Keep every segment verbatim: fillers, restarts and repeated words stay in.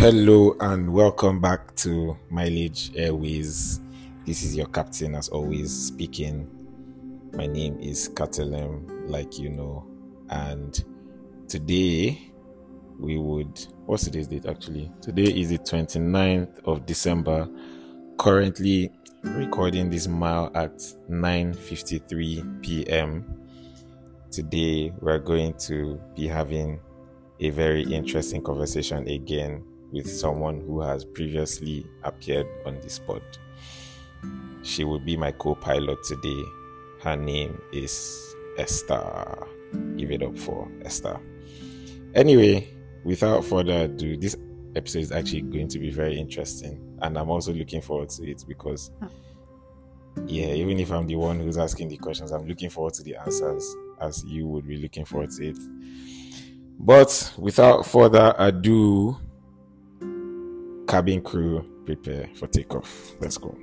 Hello and welcome back to Mileage Airways. This is your captain, as always, speaking. My name is Katelem, like you know, and today we would. What's today's date actually? Today is the twenty-ninth of December. Currently recording this mile at nine fifty-three p.m. Today we're going to be having a very interesting conversation again with someone who has previously appeared on this pod. She will be my co-pilot today. Her name is Esther. Give it up for Esther. Anyway, without further ado, this episode is actually going to be very interesting, and I'm also looking forward to it because, yeah, even if I'm the one who's asking the questions, I'm looking forward to the answers, as you would be looking forward to it. But without further ado, cabin crew, prepare for takeoff. Let's go.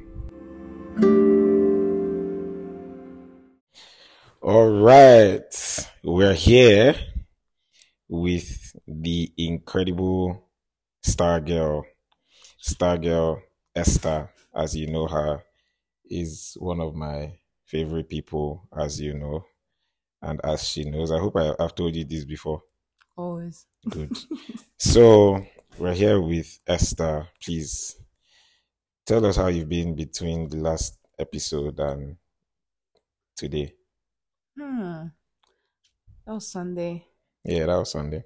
All right, we're here with the incredible star girl, star girl Esther, as you know her, is one of my favorite people, as you know, and as she knows. I hope I, I've told you this before. Always. Good. So we're here with Esther. Please tell us how you've been between the last episode and today. Hmm. That was Sunday. Yeah, that was Sunday.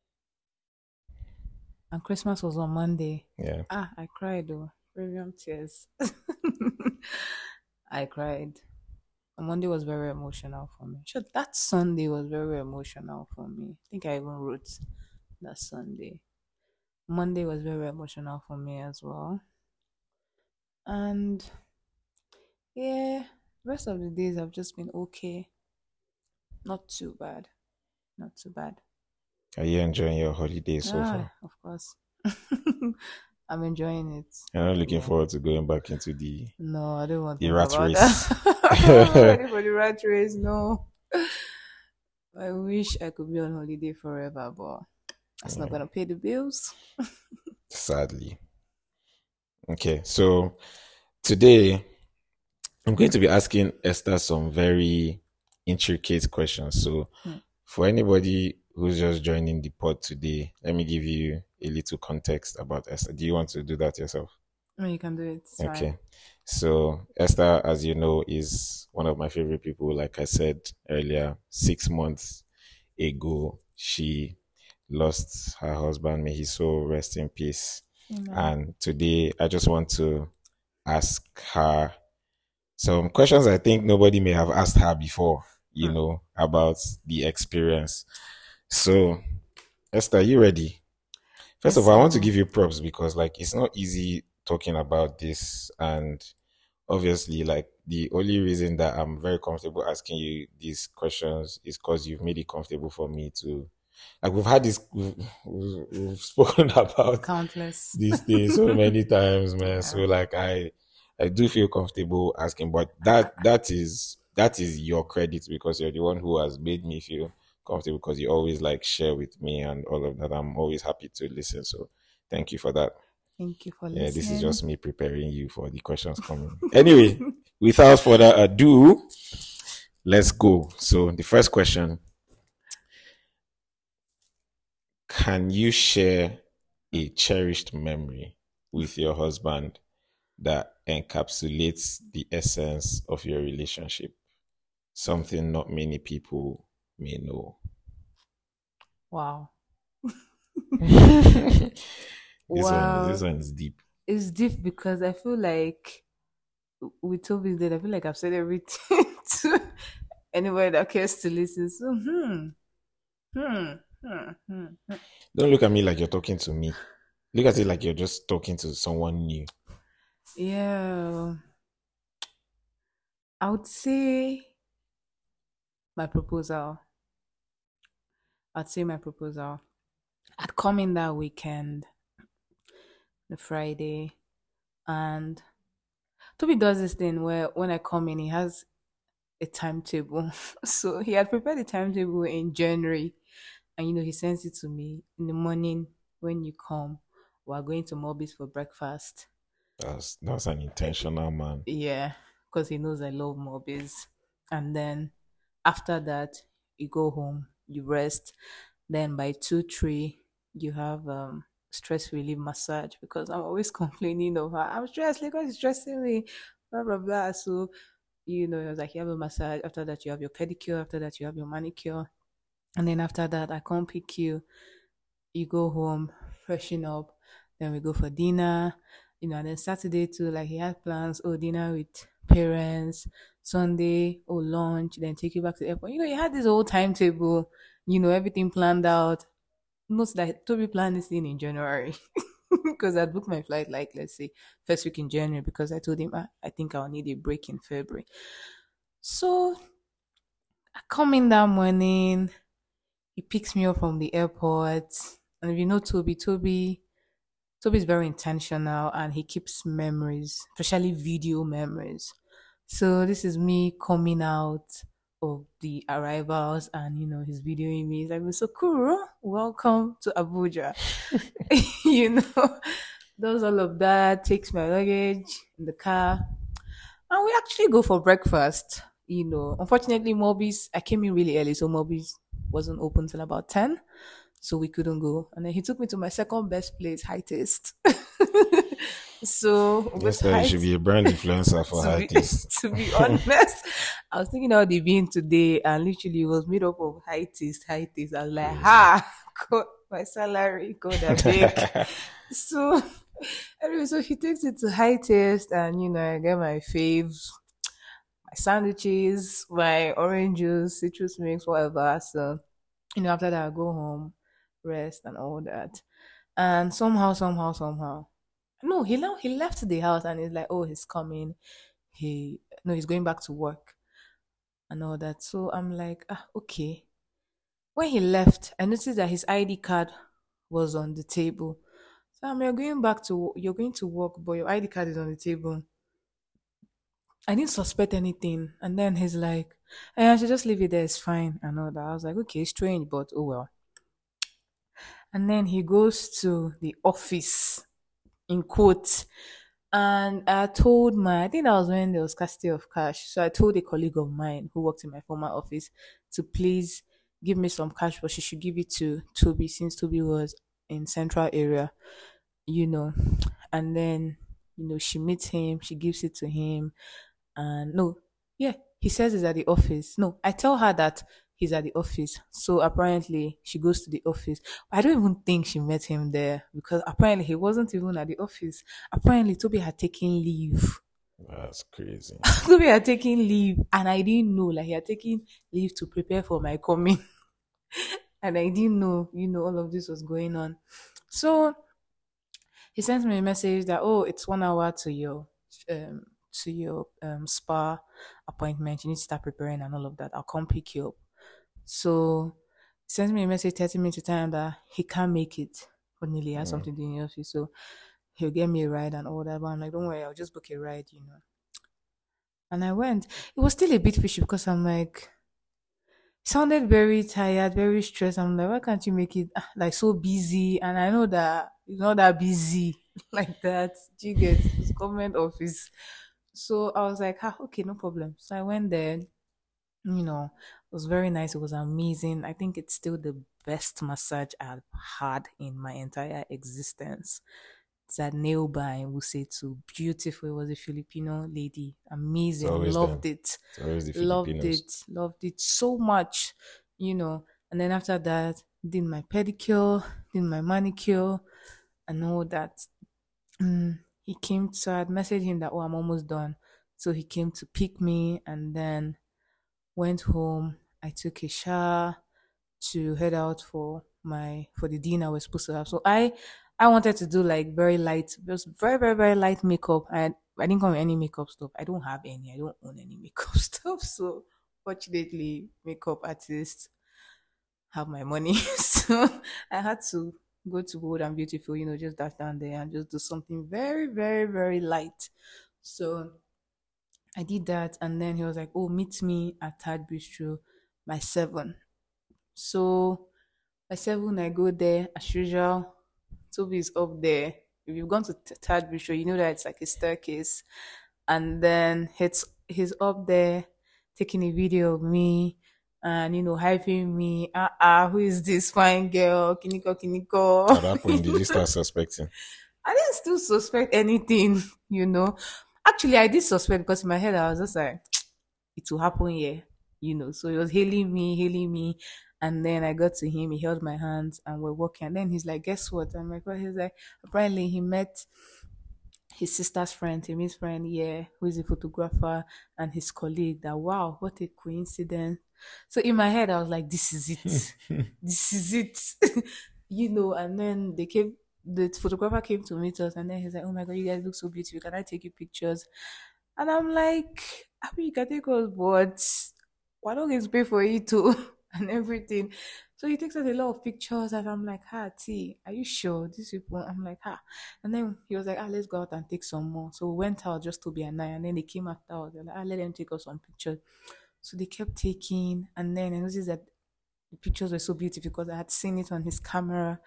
And Christmas was on Monday. Yeah. Ah, I cried though. Premium tears. I cried. And Monday was very emotional for me. Sure, that Sunday was very emotional for me. I think I even wrote that Sunday. Monday was very emotional for me as well. And yeah, the rest of the days have just been okay. Not too bad. Not too bad. Are you enjoying your holiday so ah, far? Of course. I'm enjoying it. You're not looking Yeah. forward to going back into the No, I don't want the to rat think about race. that. I'm not ready for the rat race. No. I wish I could be on holiday forever, but that's not Yeah, gonna pay the bills. sadly. Okay, so today I'm going to be asking Esther some very intricate questions. So Hmm. for anybody who's just joining the pod today, let me give you a little context about Esther. Do you want to do that yourself? No, you can do it. It's Okay. fine. So Esther, as you know, is one of my favorite people. Like I said earlier, six months ago, she lost her husband. May his soul rest in peace. Amen. And today, I just want to ask her some questions I think nobody may have asked her before, you Hmm. know, about the experience. So, Esther, you ready? First Yes, of all, I want to um, give you props because, like, it's not easy talking about this. And obviously, like, the only reason that I'm very comfortable asking you these questions is because you've made it comfortable for me to, like, we've had this, we've, we've, we've spoken about countless. these things so many times, man. Yeah. So, like, I, I do feel comfortable asking, but that, that is, that is your credit because you're the one who has made me feel comfortable because you always like share with me and all of that. I'm always happy to listen. So thank you for that. Thank you for Yeah, this is listening. just me preparing you for the questions coming. Anyway, without further ado, let's go. So the first question, can you share a cherished memory with your husband that encapsulates the essence of your relationship? Something not many people may know. Wow. this Wow. one, this one is deep. It's deep because I feel like with Toby's dead, I feel like I've said everything to anybody that cares to listen. So, hmm, hmm, hmm, hmm. hmm. Don't look at me like you're talking to me. Look at it like you're just talking to someone new. Yeah, I would say my proposal. I'd say my proposal. I'd come in that weekend, the Friday, and Toby does this thing where when I come in, he has a timetable. So he had prepared a timetable in January, and you know he sends it to me in the morning when you come. we're going to Mobis for breakfast. That's that's an intentional man. Yeah, because he knows I love Mobis. And then after that, you go home, you rest. Then by two, three, you have um stress relief massage because I'm always complaining of her. I'm stressed, like it's stressing me, blah blah blah. So, you know, it was like you have a massage. After that, you have your pedicure. After that, you have your manicure. And then after that, I come pick you. You go home, freshen up. Then we go for dinner. You know, and then Saturday too, like he had plans. Oh, dinner with parents. Sunday, oh, lunch. Then take you back to the airport. You know, you had this whole timetable. You know, everything planned out. Note that Toby planned this thing in January because I'd booked my flight like let's say first week in January because I told him I, I think I'll need a break in February. So I come in that morning. He picks me up from the airport, and if you know Toby, Toby, Toby is very intentional, and he keeps memories, especially video memories. So this is me coming out of the arrivals, and you know he's videoing me. He's like, "So cool, welcome to Abuja." you know, does all of that, takes my luggage in the car, and we actually go for breakfast. You know, unfortunately, Mobis, I came in really early, so Mobis wasn't open till about ten, so we couldn't go. And then he took me to my second best place, High Taste. so with Next time you High should be a brand influencer for to high be, taste. to be honest, I was thinking about the being today, and literally it was made up of high taste, high taste. I was like, Crazy. ha, God, my salary, God, I beg. So, anyway, so he takes it to high taste, and you know, I get my faves, my sandwiches, my orange juice, citrus mix, whatever. So, you know, after that, I go home, rest, and all that. And somehow, somehow, somehow, no, he now he left the house, and he's like, oh, he's coming. He no, he's going back to work and all that. So I'm like, ah, okay. When he left, I noticed that his I D card was on the table. So I'm like, you're going back to you're going to work, but your I D card is on the table. I didn't suspect anything. And then he's like, hey, I should just leave it there, it's fine and all that. I was like, okay, strange, but oh well. And then he goes to the office in quotes. And I told my, I think that was when there was scarcity of cash. So I told a colleague of mine who worked in my former office to please give me some cash, but she should give it to Toby since Toby was in central area, you know. And then, you know, she meets him, she gives it to him. And no, yeah, he says he's at the office. No, I tell her that he's at the office. So apparently she goes to the office. I don't even think she met him there because apparently he wasn't even at the office. Apparently Toby had taken leave. That's crazy. Toby had taken leave and I didn't know. Like he had taken leave to prepare for my coming. and I didn't know, you know, all of this was going on. So he sent me a message that, oh, it's one hour to your um to your um spa appointment. You need to start preparing and all of that. I'll come pick you up. So he sends me a message thirty minutes to time that he can't make it. Funnily, he has Mm. something to do in the office. So he'll get me a ride and all that. But I'm like, don't worry, I'll just book a ride, you know. And I went. It was still a bit fishy because I'm like, sounded very tired, very stressed. I'm like, why can't you make it ah, like so busy? And I know that it's not that busy like that. Do you get it's government office? So I was like, ah, okay, no problem. So I went there. You know, it was very nice. It was amazing. I think it's still the best massage I've had in my entire existence. It's at nail bar in Wusetu. Beautiful. It was a Filipino lady. It's Amazing. always them. Loved it. It's always the Loved Filipinos. it. Loved it so much. You know. And then after that, did my pedicure, did my manicure, and all that. Mm, he came to, I'd messaged him that, oh, I'm almost done. So he came to pick me and then went home. I took a shower to head out for my for the dinner we're supposed to have. So I I wanted to do like very light, just very very very light makeup. I I didn't come with any makeup stuff. I don't have any. I don't own any makeup stuff. So fortunately, makeup artists have my money. so I had to go to Bold and Beautiful, you know, just dash down there and just do something very very very light. So I did that, and then he was like, "Oh, meet me at Third Bistro by seven." So by seven, I go there as usual Toby's up there. If you've gone to T- Taj Bistro, you know that it's like a staircase, and then it's he's up there taking a video of me and you know hyping me. Ah, uh-uh, who is this fine girl? Kiniko, At that point, did you Kiniko. start suspecting? I didn't still suspect anything, you know. Actually, I did suspect because in my head I was just like, it will happen here, you know. So he was hailing me, hailing me. And then I got to him, he held my hands and we're walking. And then he's like, guess what? I'm like, what? He's like, apparently he met his sister's friend, Timmy's friend, yeah, who is a photographer, and his colleague. That wow, what a coincidence. So in my head, I was like, this is it. This is it. you know, and then they came the photographer came to meet us and then he's like, oh my god, you guys look so beautiful. Can I take you pictures? And I'm like, I mean, you can take us, but why don't you pay for it too and everything? So he takes us a lot of pictures, and I'm like, ah, T, are you sure these people? I'm like, ah. And then he was like, ah, let's go out and take some more. So we went out just to be a night, and then they came after us. They're like, ah, let them take us some pictures. So they kept taking, and then I noticed that the pictures were so beautiful because I had seen it on his camera.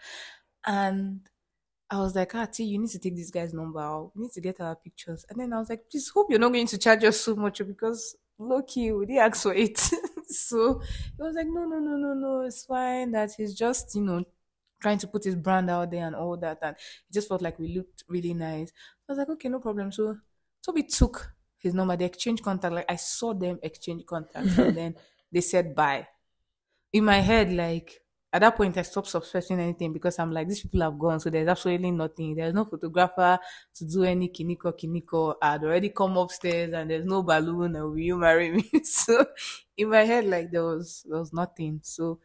And I was like, ah, T, you need to take this guy's number out. We need to get our pictures. And then I was like, please hope you're not going to charge us so much because low key, we didn't ask for it. so he was like, no, no, no, no, no, it's fine. That he's just, you know, trying to put his brand out there and all that. And he just felt like we looked really nice. I was like, okay, no problem. So Toby took his number, they exchanged contact. Like I saw them exchange contacts and then they said bye. In my head, like at that point, I stopped suspecting anything because I'm like, these people have gone, so there's absolutely nothing. There's no photographer to do any kiniko kiniko. I'd already come upstairs, and there's no balloon. And will you marry me? so in my head, like there was there was nothing. So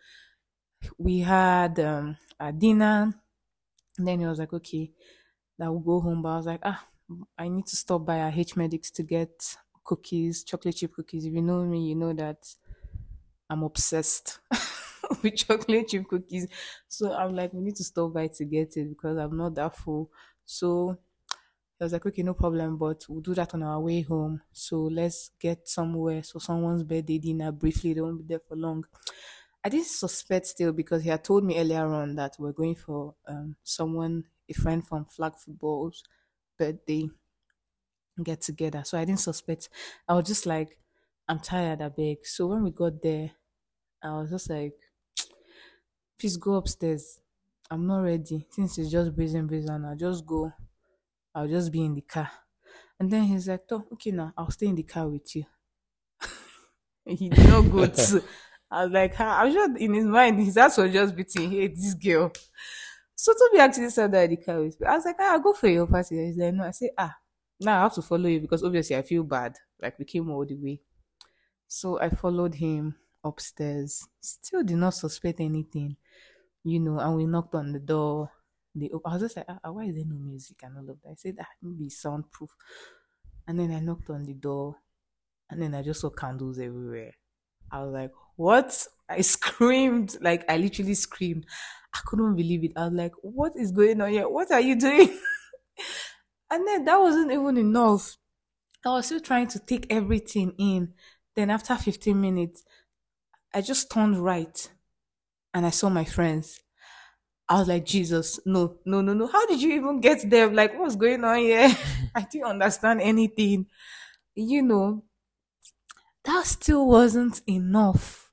we had um a dinner, and then he was like, okay, that will go home. But I was like, ah, I need to stop by at H Medics to get cookies, chocolate chip cookies. If you know me, you know that I'm obsessed with chocolate chip cookies. So I'm like, we need to stop by to get it because I'm not that full. So I was like, okay, no problem, but we'll do that on our way home. So let's get somewhere. So someone's birthday dinner briefly, they won't be there for long. I didn't suspect still because he had told me earlier on that we're going for um someone, a friend from Flag Football's birthday get together. So I didn't suspect. I was just like, I'm tired, I beg. So when we got there, I was just like, please go upstairs. I'm not ready. Since it's just breathing, breathing, I'll just go. I'll just be in the car. And then he's like, oh, okay, now I'll stay in the car with you. He did not go to. I was like, ah, I'm sure in his mind, his ass was just beating, hey, this girl. So Toby actually sat there in the car with me. I was like, ah, I'll go for your party. He's like, no. I say, ah, now I have to follow you because obviously I feel bad. Like we came all the way. So I followed him upstairs. Still did not suspect anything, you know. And we knocked on the door. They, op- I was just like, ah, ah, why is there no music and all of that? I said, ah, maybe it's soundproof. And then I knocked on the door, and then I just saw candles everywhere. I was like, what? I screamed. Like, I literally screamed. I couldn't believe it. I was like, what is going on here? What are you doing? And then that wasn't even enough. I was still trying to take everything in. Then after fifteen minutes, I just turned right and I saw my friends. I was like, Jesus, no, no, no, no. How did you even get there? Like, what's going on here? I didn't understand anything. You know, that still wasn't enough.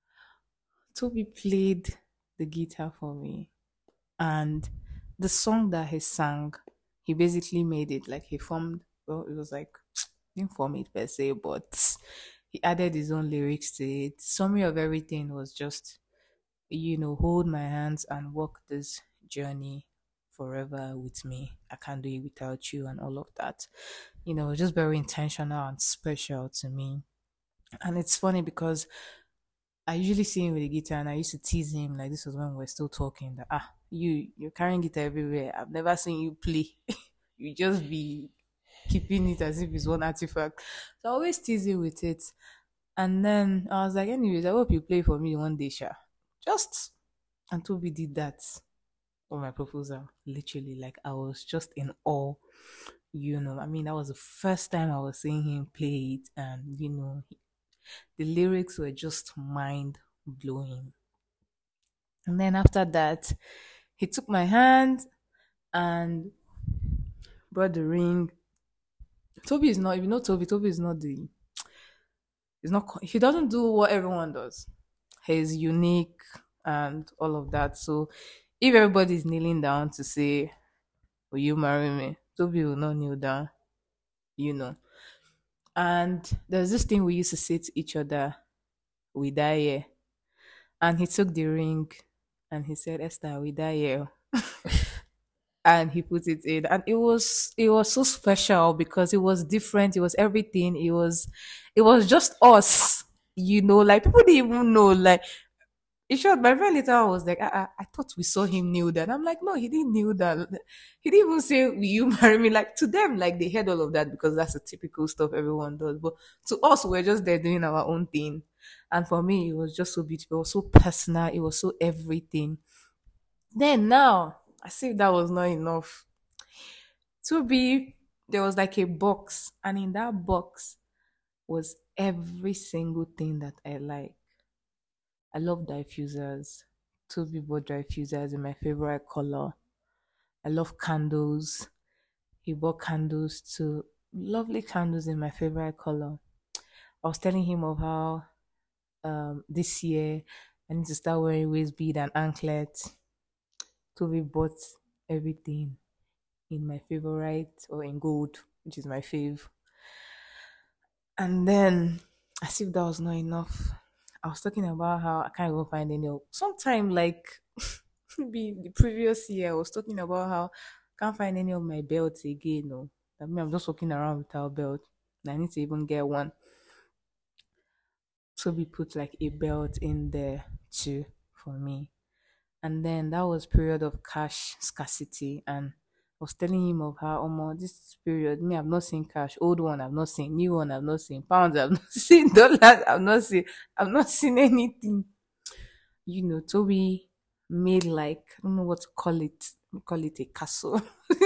Toby played the guitar for me. And the song that he sang, he basically made it like he formed, well, it was like, didn't form it per se, but he added his own lyrics to it. Summary of everything was just, you know, hold my hands and walk this journey forever with me. I can't do it without you, and all of that. You know, just very intentional and special to me. And it's funny because I usually see him with a guitar and I used to tease him like this was when we were still talking that ah you you're carrying guitar everywhere. I've never seen you play. you just be keeping it as if it's one artifact. So I always tease him with it. And then I was like, anyways, I hope you play for me one day, Sha. Just and Toby did that for my proposal. Literally, like I was just in awe. You know, I mean, that was the first time I was seeing him play it, and you know, the lyrics were just mind blowing. And then after that, he took my hand and brought the ring. Toby is not, if you know Toby, Toby is not the, he's not, co- he doesn't do what everyone does. He's unique and all of that. So if everybody is kneeling down to say, will you marry me? Toby will not kneel down, you know. And there's this thing we used to say to each other, we die here. And he took the ring and he said, Esther, we die here. And he put it in. And it was it was so special because it was different. It was everything. It was it was just us. You know, like people didn't even know. Like in short, my friend later was like, I, I, I thought we saw him kneel down. I'm like, no, he didn't kneel down. He didn't even say, will you marry me? Like to them, like they heard all of that because that's the typical stuff everyone does. But to us, we're just there doing our own thing. And for me, it was just so beautiful. It was so personal. It was so everything. Then now, as if that was not enough. To be, there was like a box. And in that box was every single thing that I like. I love diffusers. Two bought diffusers in my favorite color. I love candles. He bought candles too. Lovely candles in my favorite color. I was telling him of how um this year I need to start wearing waist bead and anklet. Toby bought everything in my favorite or in gold, which is my fave. And then, as if that was not enough, I was talking about how I can't even find any. Sometime like maybe the previous year, I was talking about how I can't find any of my belts again. No, I mean I'm just walking around without belt. And I need to even get one. So we put like a belt in there too for me. And then that was period of cash scarcity, and I was telling him of how almost this period, me I've not seen cash, old one I've not seen, new one I've not seen, pounds I've not seen, dollars I've not seen, I've not seen anything. You know, Toby made like I don't know what to call it, we call it a castle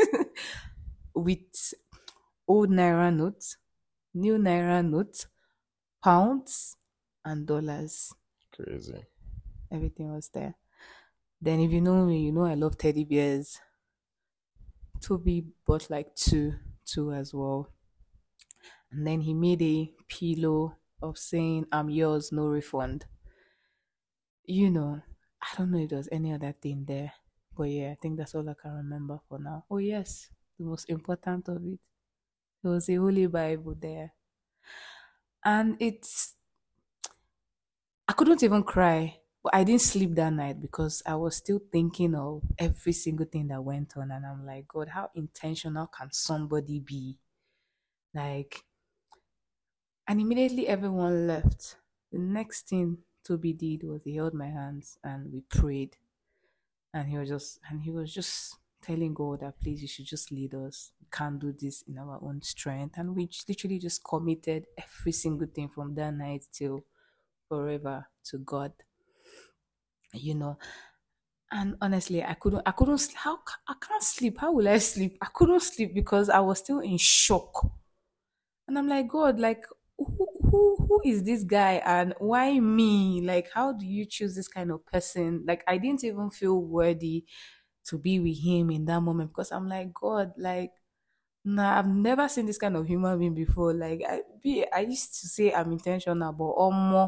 with old naira notes, new naira notes, pounds, and dollars. Crazy. Everything was there. Then if you know me, you know I love teddy bears. Toby bought like two, two as well. And then he made a pillow of saying, I'm yours, no refund. You know, I don't know if there's any other thing there. But yeah, I think that's all I can remember for now. Oh, yes, the most important of it. There was a Holy Bible there. And it's, I couldn't even cry. But I didn't sleep that night because I was still thinking of every single thing that went on. And I'm like, God, how intentional can somebody be? Like, and immediately everyone left. The next thing Toby did was he held my hands and we prayed. And he was just and he was just telling God that please you should just lead us. We can't do this in our own strength. And we j- literally just committed every single thing from that night till forever to God. You know. And honestly, I couldn't I couldn't sl- how ca- I can't sleep. How will I sleep? I couldn't sleep because I was still in shock. And I'm like, God, like, who, who, who is this guy and why me? Like, how do you choose this kind of person? Like, I didn't even feel worthy to be with him in that moment because I'm like, God, like, nah, I've never seen this kind of human being before. Like, I be, I used to say I'm intentional, but oh more.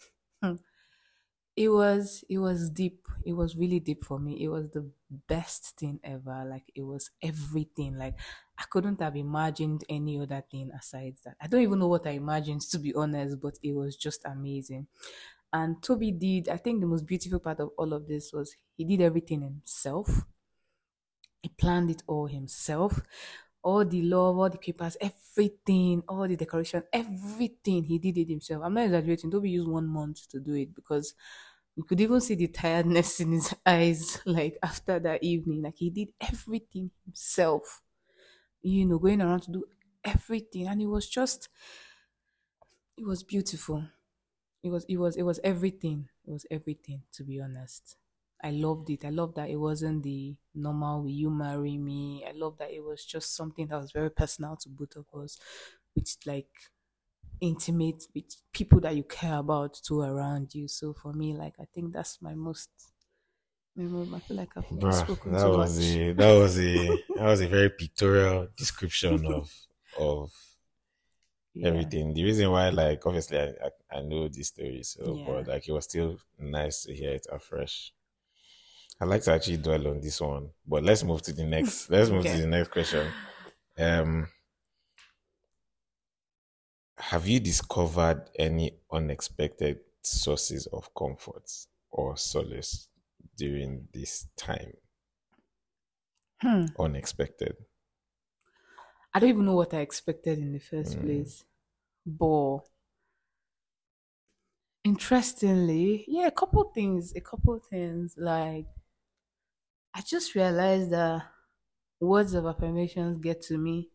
It was it was deep. It was really deep for me. It was the best thing ever. Like it was everything. Like I couldn't have imagined any other thing aside that. I don't even know what I imagined to be honest, but it was just amazing. And Toby did, I think the most beautiful part of all of this was he did everything himself. He planned it all himself. All the love, all the papers, everything, all the decoration, everything. He did it himself. I'm not exaggerating. Toby used one month to do it because you could even see the tiredness in his eyes, like after that evening. Like he did everything himself, you know, going around to do everything. And it was just, it was beautiful. It was, it was, it was everything. It was everything, to be honest. I loved it. I loved that it wasn't the normal will you marry me. I love that it was just something that was very personal to both of us, with like intimate with people that you care about too around you. So for me, like I think that's my most I feel like I've, I've Bruh, spoken that too was much. a that was a that was a very pictorial description of of Yeah, everything. The reason why, like, obviously, I I, I know this story, so yeah. but like it was still nice to hear it afresh. I'd like to actually dwell on this one, but let's move to the next. Let's move to Okay. the next question. Um, have you discovered any unexpected sources of comfort or solace during this time? Hmm. Unexpected. I don't even know what I expected in the first Mm, place. But interestingly, yeah, a couple things, a couple things. Like I just realized that words of affirmations get to me.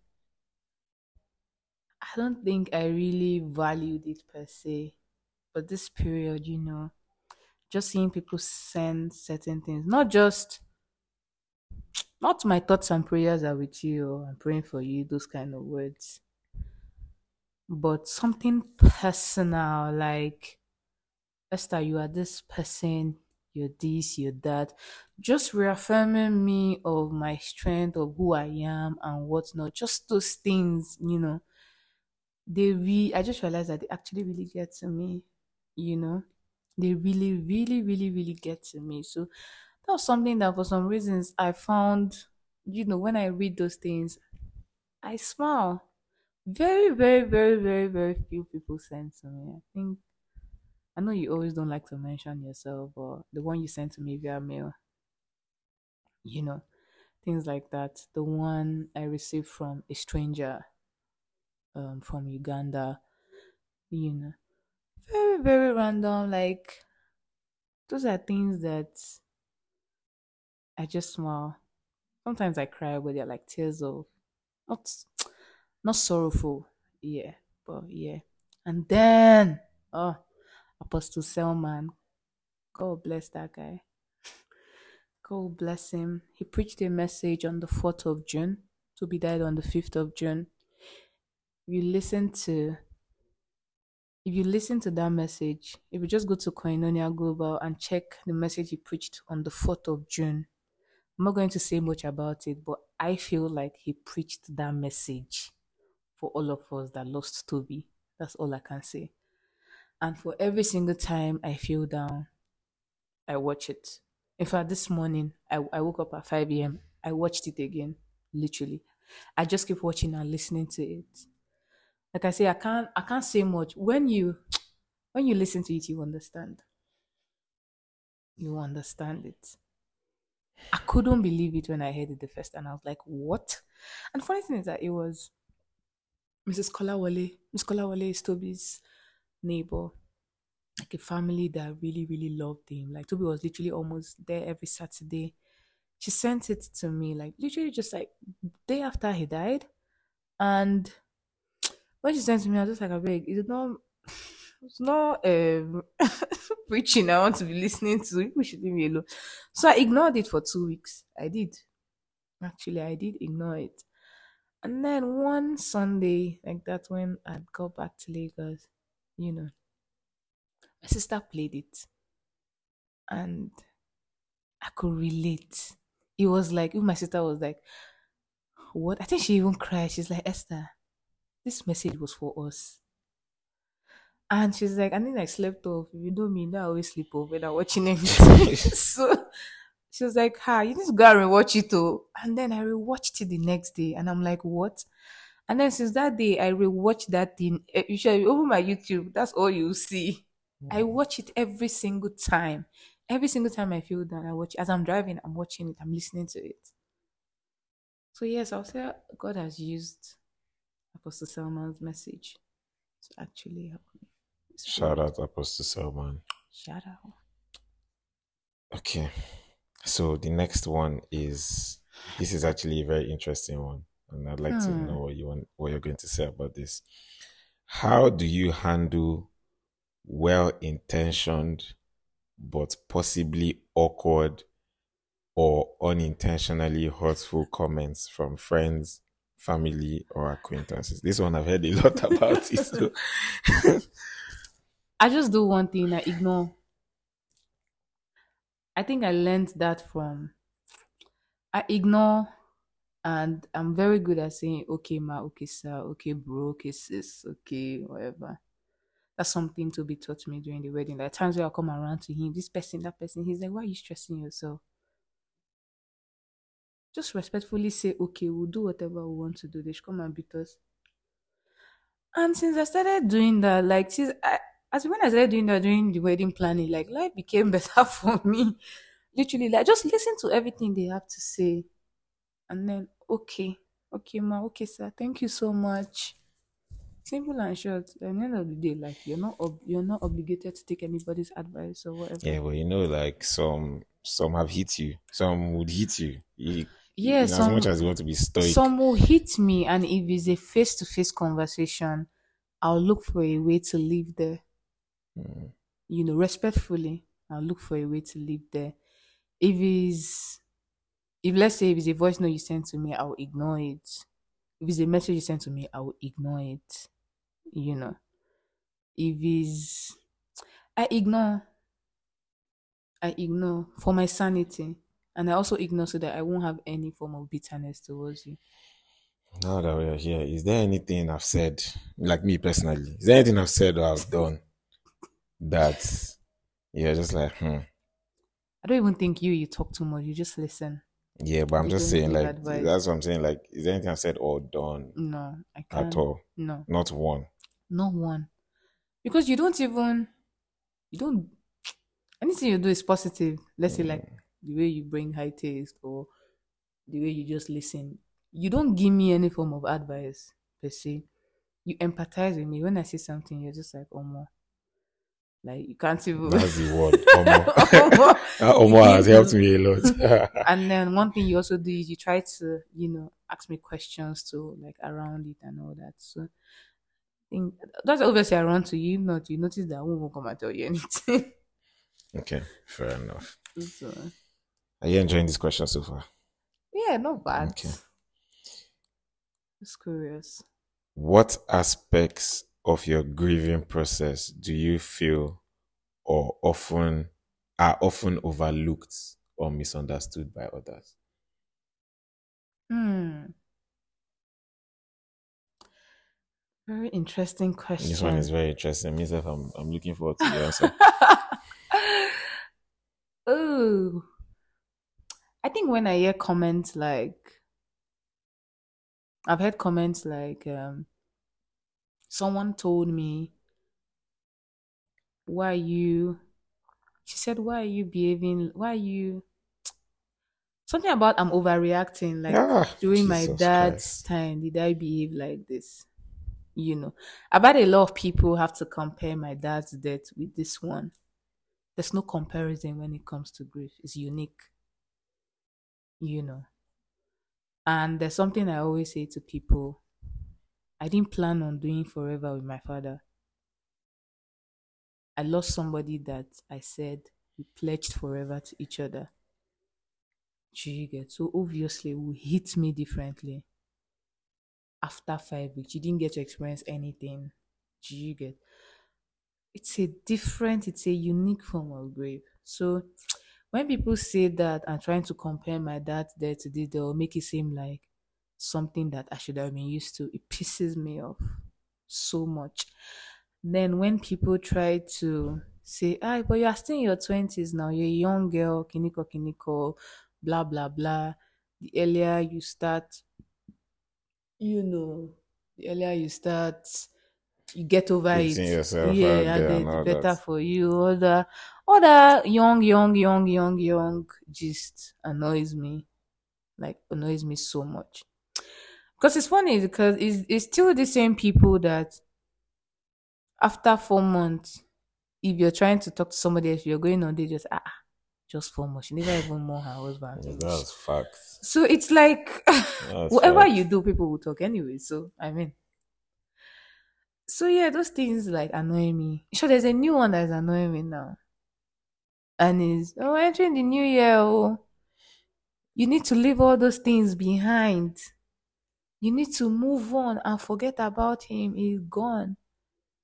I don't think I really valued it per se. But this period, you know, just seeing people send certain things, not just not my thoughts and prayers are with you or I'm praying for you, those kind of words, but something personal like Esther, you are this person, you're this, you're that. Just reaffirming me of my strength, of who I am and whatnot. Just those things, you know, they really, I just realized that they actually really get to me, you know. They really, really, really, really get to me. So that was something that for some reasons I found, you know, when I read those things, I smile. Very, very, very, very, very few people send to me. I think I know you always don't like to mention yourself, but the one you sent to me via mail, you know, things like that. The one I received from a stranger um, from Uganda, you know, very, very random. Like, those are things that I just smile. Sometimes I cry, but they're like tears of not, not sorrowful, yeah, but yeah. And then, oh, Apostle Selman, God bless that guy. God bless him. He preached a message on the fourth of June. To be died on the fifth of June. If you listen to if you listen to that message, if you just go to Koinonia Global and check the message he preached on the fourth of June, I'm not going to say much about it, but I feel like he preached that message for all of us that lost Toby. That's all I can say. And for every single time I feel down, I watch it. In fact, this morning I, I woke up at five a m. I watched it again, literally. I just keep watching and listening to it. Like I say, I can't I can't say much. When you when you listen to it, you understand. You understand it. I couldn't believe it when I heard it the first time. I was like, what? And the funny thing is that it was Missus Kolawole. Miss Kolawole is Toby's neighbor. Like a family that really, really loved him. Like Toby was literally almost there every Saturday. She sent it to me, like literally just like day after he died. And when she sent it to me, I was just like, I beg, it's not it's not um preaching I want to be listening to. People should leave me alone. So I ignored it for two weeks. I did. Actually, I did ignore it. And then one Sunday, like that, when I'd got back to Lagos, you know, my sister played it and I could relate. It was like, if my sister was like, what? I think she even cried. She's like, Esther, this message was for us. And she's like, I think I slept off. If you know me, I always sleep off when I'm watching anything. So she was like, ha, you need to go and rewatch it too. And then I rewatched it the next day and I'm like, what? And then since that day, I rewatched that thing. Eh, You should open my YouTube. That's all you see. I watch it every single time. Every single time I feel down, I watch it. As I'm driving, I'm watching it. I'm listening to it. So yes, I'll say God has used Apostle Selman's message to actually help me this shout period. out Apostle Selman. Shout out. Okay, so the next one is this is actually a very interesting one, and I'd like to Hmm. know what you want, what you're going to say about this. How do you handle well-intentioned but possibly awkward or unintentionally hurtful comments from friends, family, or acquaintances? This one I've heard a lot about it. So. I just do one thing. I ignore. I think I learned that from I ignore, and I'm very good at saying okay ma, okay sir, okay bro, okay sis, okay whatever. That's something to be taught me during the wedding. There are times where I'll come around to him, this person, that person. He's like, why are you stressing yourself? Just respectfully say, okay, we'll do whatever we want to do. They should come and beat us. And since I started doing that, like, since I, as when I started doing that during the wedding planning, like, life became better for me. Literally, like, just listen to everything they have to say. And then, okay, okay, ma, okay, sir, thank you so much. Simple and short. At the end of the day, like you're not ob- you're not obligated to take anybody's advice or whatever. Yeah, but you know, like some some have hit you. Some would hit you. you Yeah, in as some much as you want to be stoic. some will hit me, and if it's a face to face conversation, I'll look for a way to leave there. Mm. You know, respectfully, I'll look for a way to leave there. If it's if let's say if it's a voice note you send to me, I'll ignore it. If it's a message you send to me, I will ignore it. You know. If it's I ignore. I ignore for my sanity. And I also ignore so that I won't have any form of bitterness towards you. Now that we're here, is there anything I've said, like me personally, is there anything I've said or I've done that you're just like, hmm? I don't even think you you talk too much. You just listen. Yeah, but I'm You just don't saying, give like, advice. that's what I'm saying. Like, is there anything I've said or done No, I can't. at all? No, Not one. not one. Because you don't even you don't anything you do is positive. Let's say like the way you bring high taste or the way you just listen. You don't give me any form of advice per se. You empathize with me. When I say something, you're just like, oh more. Like you can't even That's the word. Omo. That Omo has helped me a lot. And then one thing you also do is you try to, you know, ask me questions to like around it and all that. So I think that's obviously around to you, not you notice that I won't come and tell you anything. Okay, fair enough. So Are you enjoying this question so far? yeah, not bad. Okay. Just curious. What aspects of your grieving process do you feel or often are often overlooked or misunderstood by others? Hmm. Very interesting question. This one is very interesting. Myself, I'm I'm looking forward to the answer. Oh, I think when I hear comments like, I've heard comments like, um, someone told me, why are you, she said, why are you behaving, why are you, something about I'm overreacting, like Ah, during my Jesus dad's Christ. time, did I behave like this? You know, about a lot of people have to compare my dad's death with this one. There's no comparison when it comes to grief. It's unique, you know. And there's something I always say to people. I didn't plan on doing forever with my father. I lost somebody that I said we pledged forever to each other. Do you get? So obviously it will hit me differently. After five weeks, you didn't get to experience anything. Do you get? It's a different, it's a unique form of grief. So when people say that I'm trying to compare my dad's death to this, they'll make it seem like something that I should have been used to. It pisses me off so much. Then when people try to say, ah, but you are still in your twenties now, you're a young girl, kiniko kiniko, blah blah blah. The earlier you start, you know, the earlier you start, you get over Putting it. yourself Yeah, out and there then and it's all better that. for you. Other other young, young, young, young, young just annoys me. Like annoys me so much. Because it's funny because it's it's still the same people that after four months, if you're trying to talk to somebody else, you're going on, they just ah ah, just four months. She never even more her husband Yeah, finish. that's facts. So it's like That's whatever facts. you do, people will talk anyway. So I mean, so yeah, those things like annoy me. Sure, there's a new one that's annoying me now, and is oh entering the new year. Oh, you need to leave all those things behind. You need to move on and forget about him. He's gone.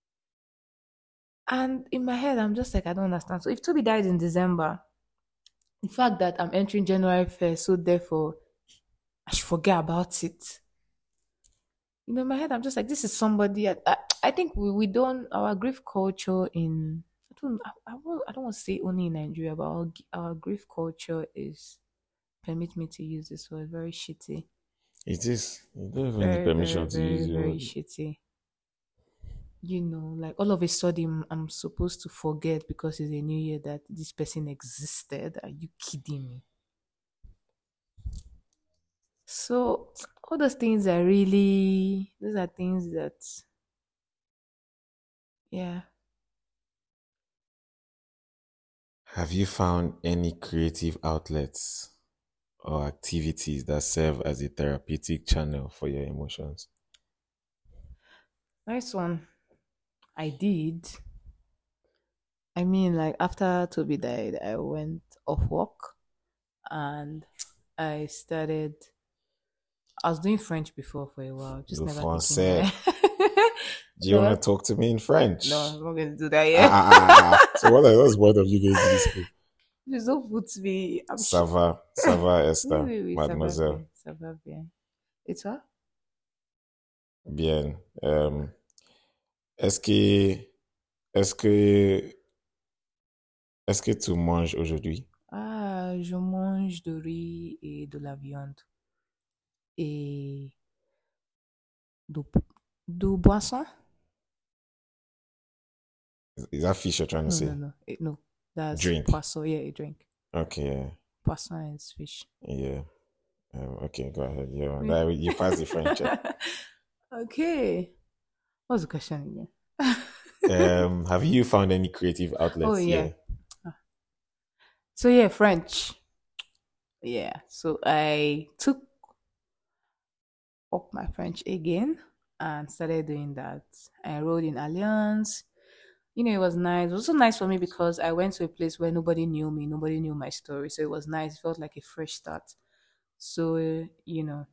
And in my head, I'm just like, I don't understand. So if Toby died in December, The fact that I'm entering January first, so therefore I should forget about it. You know, in my head, I'm just like, this is somebody. I, I, I think we, we don't, our grief culture in, I don't, I, I, won't, I don't want to say only in Nigeria, but our, our grief culture is, permit me to use this word, very shitty. It is. You don't even need Very, very, permission to very, use your very word. shitty. You know, like all of a sudden, I'm supposed to forget because it's a new year that this person existed. Are you kidding me? So all those things are really, those are things that, yeah. Have you found any creative outlets or activities that serve as a therapeutic channel for your emotions? Nice one. I did. I mean, like after Toby died, I went off work and I started. I was doing French before for a while, just Le never thinking français. that. Do you want no, to talk to me in French? no, I'm not going to do that Ah, yet. ah, ah, ah. So what are those both of you guys in this school? Just don't put me. I'm Ça sure. va, ça va, Oui, Esther, oui, oui, ça va mademoiselle. bien, ça va bien. Et toi? Bien. Euh, est-ce que, est-ce que, est-ce que tu manges aujourd'hui? Ah, je mange de riz et de la viande. Et de, de boisson? Is that fish you're trying to No, say? no, no. It, no. That's Drink. poisson. Yeah, a drink. Okay, yeah. Poisson is fish. Yeah. Um, okay, go ahead. Yeah, Oui. that, you passed the French check. Okay. What's the question again? Um, have you found any creative outlets? Oh, yeah. So, yeah, French. Yeah. So, I took up my French again and started doing that. I enrolled in Alliance. You know, it was nice. It was also nice for me because I went to a place where nobody knew me, nobody knew my story. So, it was nice. It felt like a fresh start. So, uh, you know,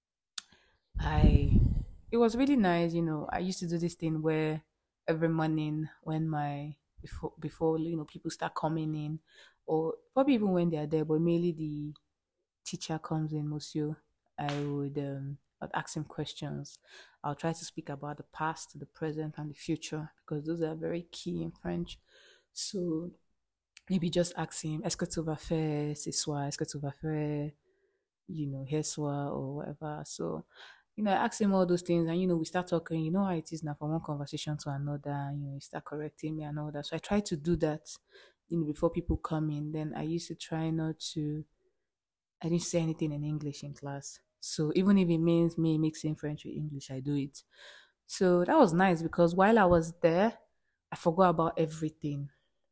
I it was really nice. You know, I used to do this thing where every morning when my before before you know people start coming in, or probably even when they are there, but mainly the teacher comes in, Monsieur, I would um I'd ask him questions. I'll try to speak about the past, the present, and the future because those are very key in French. So maybe just ask him, est-ce que tu vas faire ce soir? Est-ce que tu vas faire, you know, hier soir or whatever? So you know, I asked him all those things, and you know, we start talking. You know how it is now from one conversation to another. You know, he start correcting me and all that. So I try to do that, you know, before people come in. Then I used to try not to. I didn't say anything in English in class. So even if it means me mixing French with English, I do it. So that was nice because while I was there, I forgot about everything.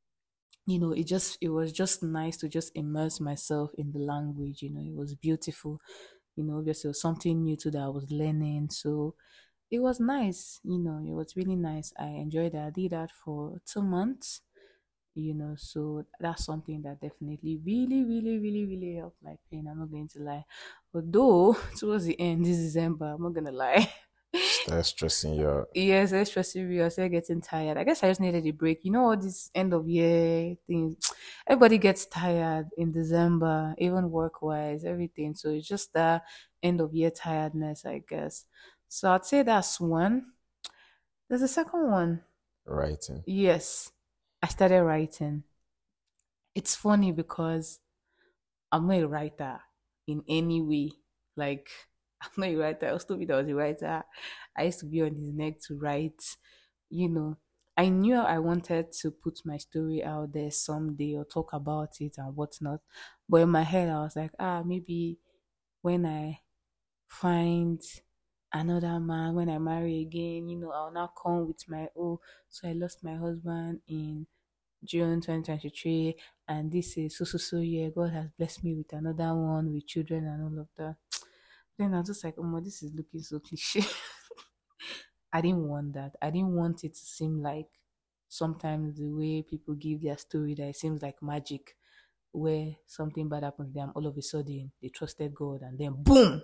You know, it just it was just nice to just immerse myself in the language. You know, it was beautiful. You know, obviously it was something new to that I was learning. So it was nice. You know, it was really nice. I enjoyed that. I did that for two months. You know, so that's something that definitely really, really, really, really helped my pain. I'm not going to lie. Although towards the end, this December, I'm not gonna lie. Start stressing you out. Yes, it's stressing me. I started getting tired. I guess I just needed a break. You know all these end of year things. Everybody gets tired in December, even work wise, everything. So it's just that end of year tiredness, I guess. So I'd say that's one. There's a second one. Writing. Yes, I started writing. It's funny because I'm not a writer in any way. Like, I'm not a writer. I was told me that I was a writer. I used to be on his neck to write. You know, I knew I wanted to put my story out there someday or talk about it and whatnot. But in my head, I was like, ah, maybe when I find another man, when I marry again, you know, I'll now come with my, oh, so I lost my husband in June twenty twenty-three, and this is so so so year. God has blessed me with another one with children and all of that. Then I was just like, oh my, this is looking so cliche. I didn't want that. I didn't want it to seem like sometimes the way people give their story that it seems like magic, where something bad happens to them, all of a sudden they trusted God and then boom,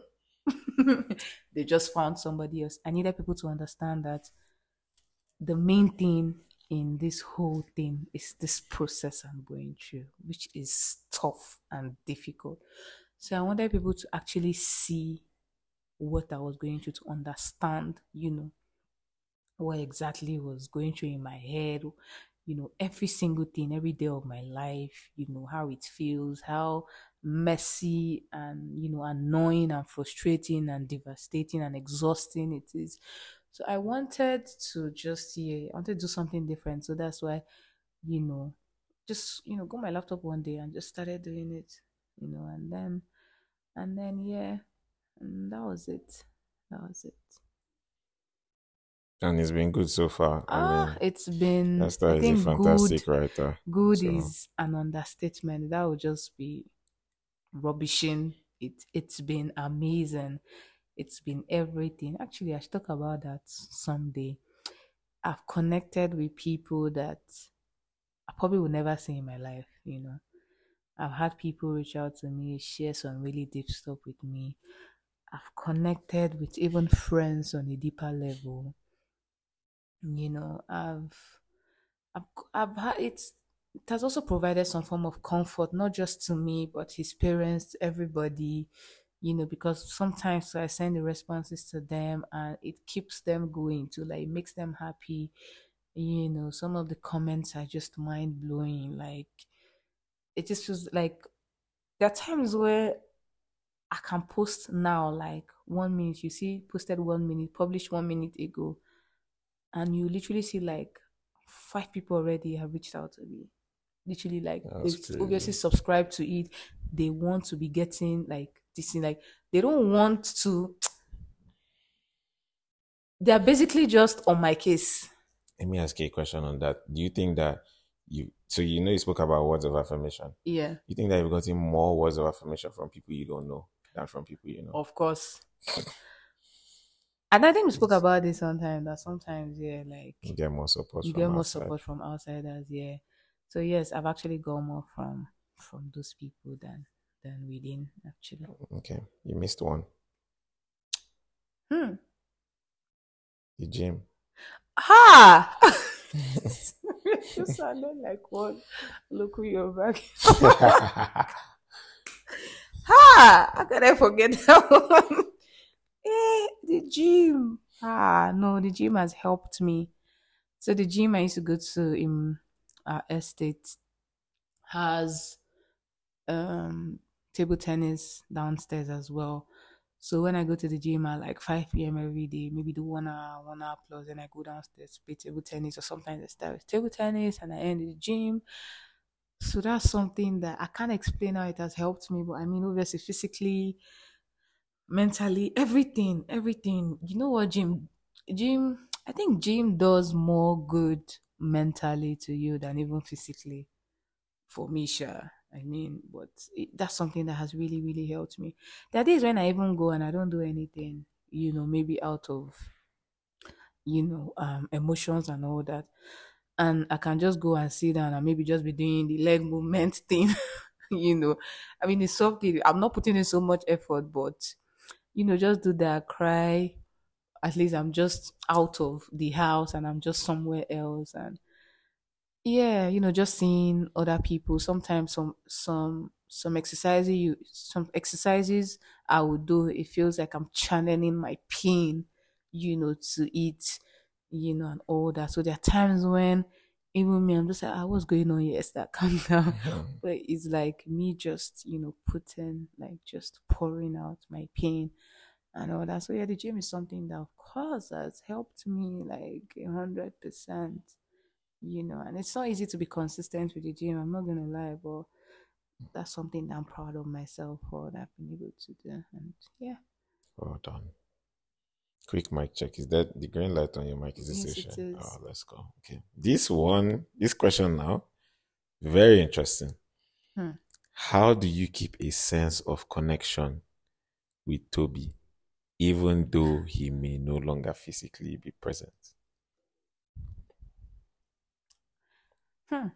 they just found somebody else. I needed people to understand that the main thing in this whole thing is this process I'm going through, which is tough and difficult. So I wanted people to actually see what I was going through, to understand, you know, what exactly was going through in my head, you know, every single thing, every day of my life, you know, how it feels, how messy and, you know, annoying and frustrating and devastating and exhausting it is. So I wanted to just, yeah, I wanted to do something different. So that's why, you know, just, you know, got my laptop one day and just started doing it, you know, and then, and then, yeah, and that was it. That was it. And it's been good so far. I Ah, mean, it's been, I Esther is a think good. fantastic writer. Good So, is an understatement. That would just be rubbishing. It it's been amazing. It's been everything. Actually, I should talk about that someday. I've connected with people that I probably will never see in my life, you know. I've had people reach out to me, share some really deep stuff with me. I've connected with even friends on a deeper level. You know, I've I've, I've had it's it has also provided some form of comfort, not just to me, but his parents, everybody, you know, because sometimes I send the responses to them and it keeps them going to like makes them happy. You know, some of the comments are just mind blowing. Like it just feels like there are times where I can post now, like one minute, you see, posted one minute, published one minute ago, and you literally see like five people already have reached out to me. Literally, like that's they've obviously crazy. subscribed to it. They want to be getting like this thing, like they don't want to. They are basically just on my case. Let me ask you a question on that. Do you think that you, so you know, you spoke about words of affirmation. Yeah, You think that you've gotten more words of affirmation from people you don't know than from people you know? of course. And I think we spoke It's, about this sometimes that sometimes, yeah, like you get more support you from get more outside. support from outsiders, yeah. So yes, I've actually got more from from those people than than within actually. Okay, you missed one. Hmm. The gym. Ha! You sounded like one local Yoruba. Ha! How can I forget that one? Eh, the gym. Ah, no, the gym has helped me. So the gym I used to go to in our estate has um table tennis downstairs as well. So when I go to the gym at like five p m every day, maybe do one hour, one hour plus, then I go downstairs to play table tennis, or sometimes I start with table tennis and I end in the gym. So that's something that I can't explain how it has helped me, but I mean, obviously, physically, mentally, everything, everything. You know what, gym, gym. I think gym does more good mentally to you than even physically. For me, sure. I mean, but it, that's something that has really, really helped me. There are days when I even go and I don't do anything. You know, maybe out of you know um emotions and all that, and I can just go and sit down and maybe just be doing the leg movement thing. you know, I mean, it's something I'm not putting in so much effort, but you know, just do that, cry. At least I'm just out of the house and I'm just somewhere else, and yeah, you know, just seeing other people. Sometimes some some some exercises you some exercises I would do. It feels like I'm channeling my pain, you know, to eat, you know, and all that. So there are times when even me, I'm just like, ah, what's going on? Yes, that calm down. Mhm. But it's like me just, you know, putting like just pouring out my pain and all that. So yeah, the gym is something that of course has helped me like a hundred percent, you know, and it's not easy to be consistent with the gym. I'm not gonna lie, but that's something that I'm proud of myself for that I've been able to do. And yeah, Well done. Quick mic check. Is that the green light on your mic? Is this yes, it station? Oh, is. let's go. Okay. This one, this question now, very interesting. Hmm. How do you keep a sense of connection with Toby, even though he may no longer physically be present? Hmm.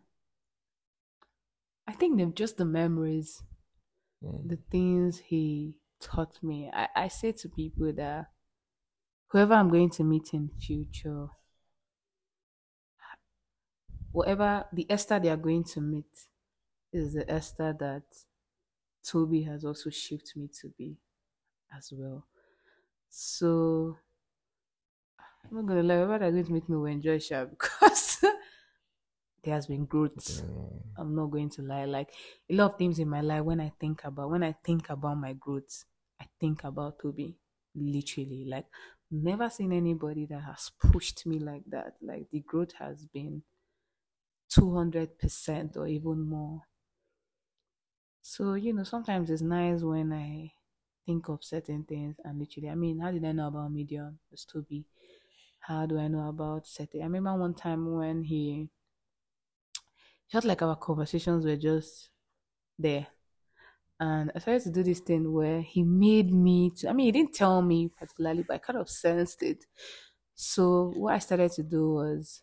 I think they're just the memories, Mm. the things he taught me. I, I say to people that whoever I'm going to meet in future, whatever the Esther they are going to meet is the Esther that Toby has also shaped me to be as well. So I'm not gonna lie, whoever they're going to meet me will enjoy Sha because there has been growth. Mm. I'm not going to lie. Like a lot of things in my life, when I think about when I think about my growth, I think about Toby. Literally. Like never seen anybody that has pushed me like that. Like the growth has been two hundred percent or even more. So, you know, sometimes it's nice when I think of certain things and literally, I mean, how did I know about Medium? It's Toby. How do I know about certain? I remember one time when he felt like our conversations were just there. And I started to do this thing where he made me to, I mean, he didn't tell me particularly, but I kind of sensed it. So what I started to do was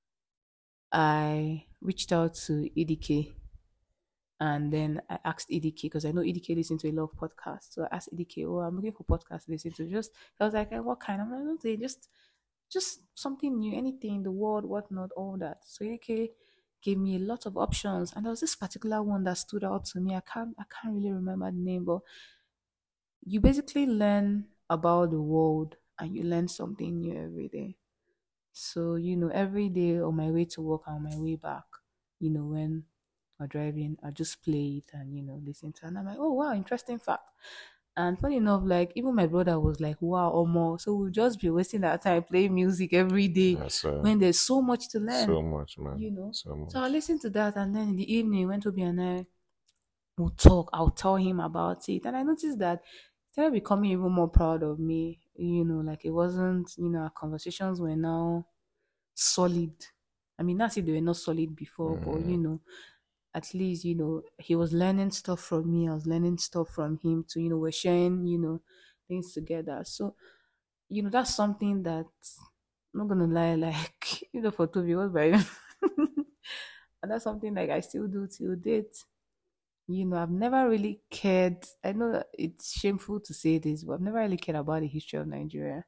I reached out to E D K and then I asked E D K because I know E D K listens to a lot of podcasts. So I asked E D K, oh, I'm looking for podcasts to listen to. Just I was like, eh, what kind? I'm like, don't say just just something new, anything in the world, whatnot, all that. So E D K gave me a lot of options, and there was this particular one that stood out to me. I can't I can't really remember the name, but you basically learn about the world and you learn something new every day. So, you know, every day on my way to work and on my way back, you know, when I'm driving, I just play it and, you know, listen to it. And I'm like, oh, wow, interesting fact. And funny enough, like, even my brother was like, wow, or more. So we'll just be wasting our time playing music every day That's uh, when there's so much to learn, so much, man. you know. So So I much. listened to that. And then in the evening, when Toby and I will talk, I'll tell him about it. And I noticed that he started becoming even more proud of me, you know, like it wasn't, you know, our conversations were now solid. I mean, not if they were not solid before, but you Mm. know, at least, you know, he was learning stuff from me. I was learning stuff from him too. You know, we're sharing, you know, things together. So, you know, that's something that I'm not gonna lie, like, you know, for Toby was very and that's something like I still do till date. You know, I've never really cared. I know that it's shameful to say this, but I've never really cared about the history of Nigeria.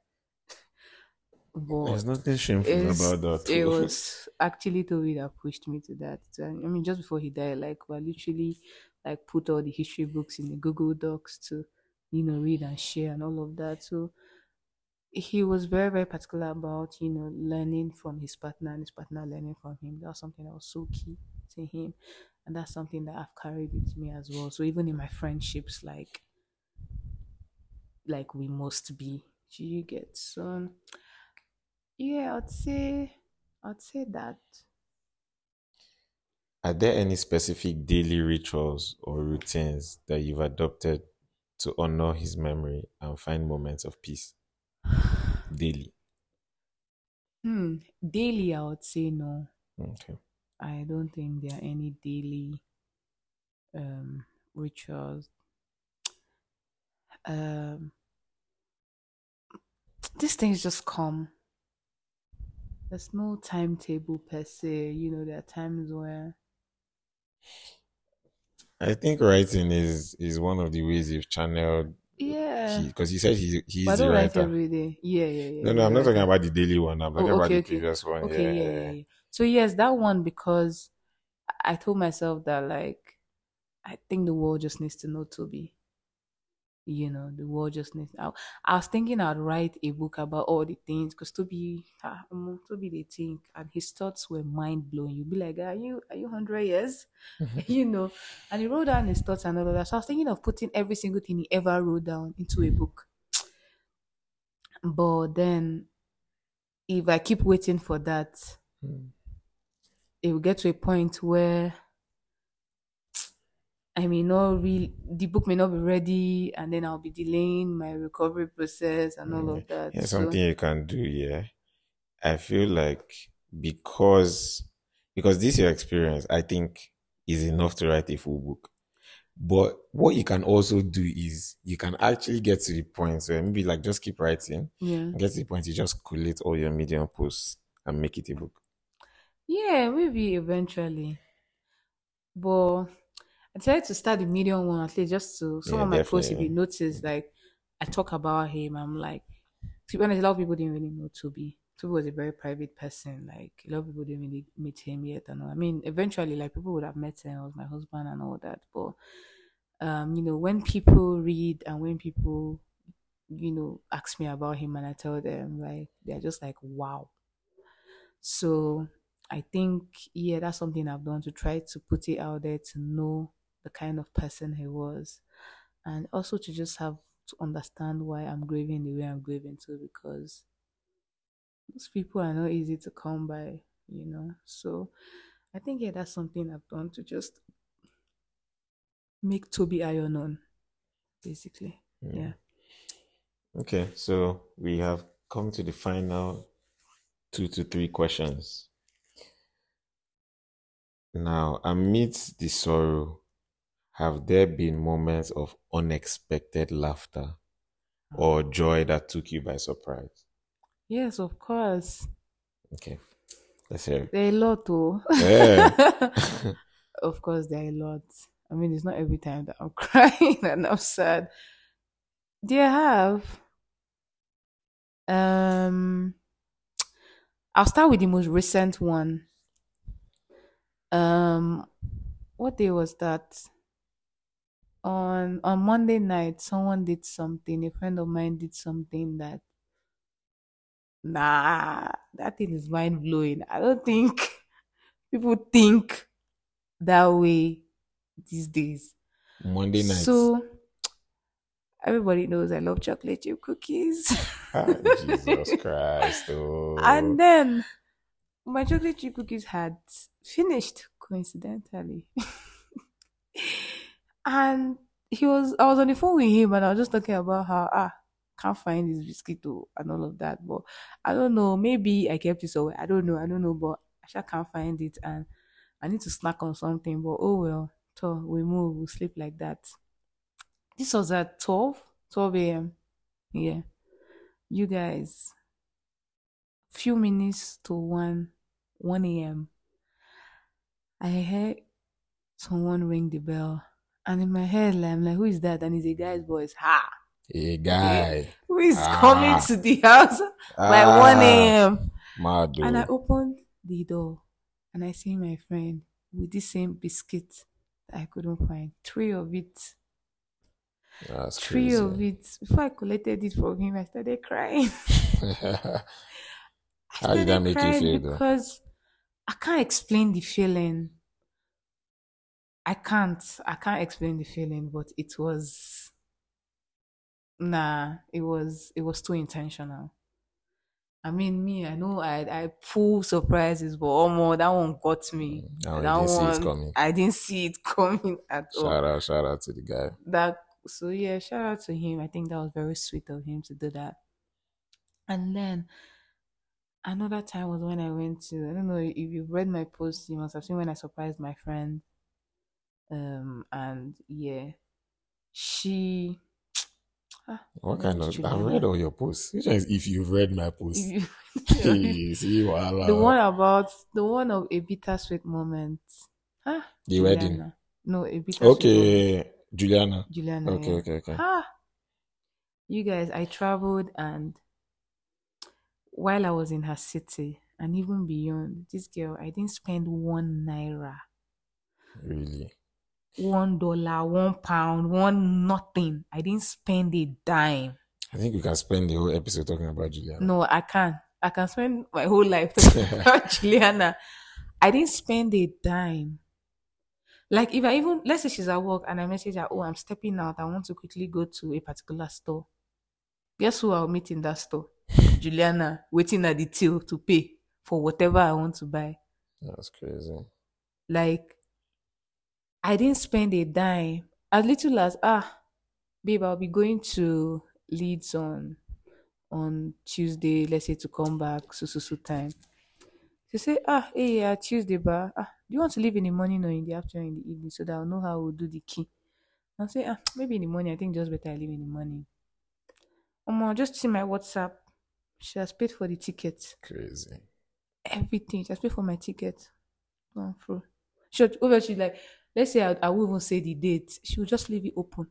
But There's nothing shameful it's, about that, it too. was actually Toby that pushed me to that. And, I mean, just before he died, like, we literally like put all the history books in the Google Docs to, you know, read and share and all of that. So he was very, very particular about, you know, learning from his partner and his partner learning from him. That was something that was so key to him. And that's something that I've carried with me as well. So even in my friendships, like, like we must be. Do you get so? Yeah, I'd say, I'd say that. Are there any specific daily rituals or routines that you've adopted to honor his memory and find moments of peace daily? Hmm. Daily, I would say no. Okay. I don't think there are any daily um rituals. Um, these things just come. There's no timetable per se. You know, there are times where I think writing is is one of the ways you've channeled yeah, he because he said he but I he's the don't write writer. every day. Yeah, yeah, yeah. No, no, He's I'm a not talking writer. about the daily one. I'm talking Oh, about okay, the okay, previous one. okay. Yeah, Yeah, yeah, yeah, yeah. yeah. So yes, that one because I told myself that like I think the world just needs to know Toby. You know, the world just needs. I, I was thinking I'd write a book about all the things because Toby, ah, um, Toby, they think, and his thoughts were mind blowing. You'd be like, "Are you, are you hundred years?" you know. And he wrote down his thoughts and all of that. So I was thinking of putting every single thing he ever wrote down into a book. But then, if I keep waiting for that, Mm. it will get to a point where I may not real the book may not be ready, and then I'll be delaying my recovery process and all Mm. of that. Here's So something you can do. Yeah, I feel like because because this your experience, I think is enough to write a full book. But what you can also do is you can actually get to the point where maybe like just keep writing yeah. and get to the point you just collate all your Medium posts and make it a book. Yeah, maybe eventually. But I decided to start the medium one at least just to some Yeah, of my posts if you definitely. notice like I talk about him, I'm like to be honest, a lot of people didn't really know Toby. Toby was a very private person. Like a lot of people didn't really meet him yet. And all. I mean, eventually, like people would have met him. He was my husband and all that. But um, you know, when people read and when people, you know, ask me about him and I tell them, like they're just like, wow. So I think yeah, that's something I've done to try to put it out there to know the kind of person he was, and also to just have to understand why I'm grieving the way I'm grieving too, because those people are not easy to come by, you know. So I think yeah, that's something I've done to just make Toby Ayo known, basically. Yeah. Yeah. Okay, so we have come to the final two to three questions. Now, amidst the sorrow, have there been moments of unexpected laughter or joy that took you by surprise? Yes, of course. Okay, let's hear it. There are a lot though. Yeah. Of course, there are a lot. I mean, it's not every time that I'm crying and I'm sad. They have. Um, I'll start with the most recent one. Um, what day was that? On on Monday night, someone did something. A friend of mine did something that, nah, that thing is mind blowing. I don't think people think that way these days. Monday night. So everybody knows I love chocolate chip cookies. Ah, Jesus Christ. Oh. And then my chocolate chip cookies had finished coincidentally. And he was I was on the phone with him and I was just talking about how ah can't find this biscuit too and all of that. But I don't know, maybe I kept it somewhere. I don't know, I don't know, but I just can't find it and I need to snack on something. But oh well, so we move, we sleep like that. This was at twelve, twelve a m. Yeah. You guys, few minutes to one, one a m. I heard someone ring the bell. And in my head, like, I'm like, who is that? And it's a guy's voice. Ha! A guy. Who is Ah. coming to the house by Ah. one a m? Mad, And I though. opened the door and I see my friend with the same biscuit that I couldn't find. Three of it. That's Three crazy. of it. Before I collected it from him, I started crying. I How did that started make you crying feel, though? because I can't explain the feeling. I can't. I can't explain the feeling, but it was nah. It was it was too intentional. I mean, me, I know I I pull surprises, but oh more that one got me. Now That you didn't see it one coming. I didn't see it coming at all. Shout out, shout out to the guy. That so yeah, shout out to him. I think that was very sweet of him to do that. And then another time was when I went to I don't know if you've read my post, you must have seen when I surprised my friend. Um and yeah, she ah, What what kind is of? I've Juliana? read all your posts. Which one is if you've read my post? If you- Hey, see, voila. the one about the one of a bittersweet moment. Huh? The wedding. Juliana. No, a bittersweet moment. Okay, Juliana. Juliana. Okay, yeah. okay, okay. Ah, you guys, I traveled and while I was in her city and even beyond, this girl, I didn't spend one naira, Really? one dollar, one pound, one nothing. I didn't spend a dime. I think we can spend the whole episode talking about Juliana. No, I can't. I can spend my whole life talking about Juliana. I didn't spend a dime. Like if I even let's say she's at work and I message her, oh, I'm stepping out. I want to quickly go to a particular store. Guess who I'll meet in that store? Juliana, waiting at the till to pay for whatever I want to buy. That's crazy. Like I didn't spend a dime. As little as ah, babe, I'll be going to Leeds on on Tuesday, let's say to come back, so so so time. She say, ah, hey, yeah, Tuesday, ba. Ah, do you want to leave in the morning or in the afternoon, in the evening, so that I'll know how we'll do the key? I'll say, ah, maybe in the morning. I think just better I leave in the morning. Um, just see my WhatsApp. She has paid for the ticket. Crazy. Everything. She has paid for my ticket. Gone through. She would, over, she's like, let's say I, I will even say the date. She will just leave it open.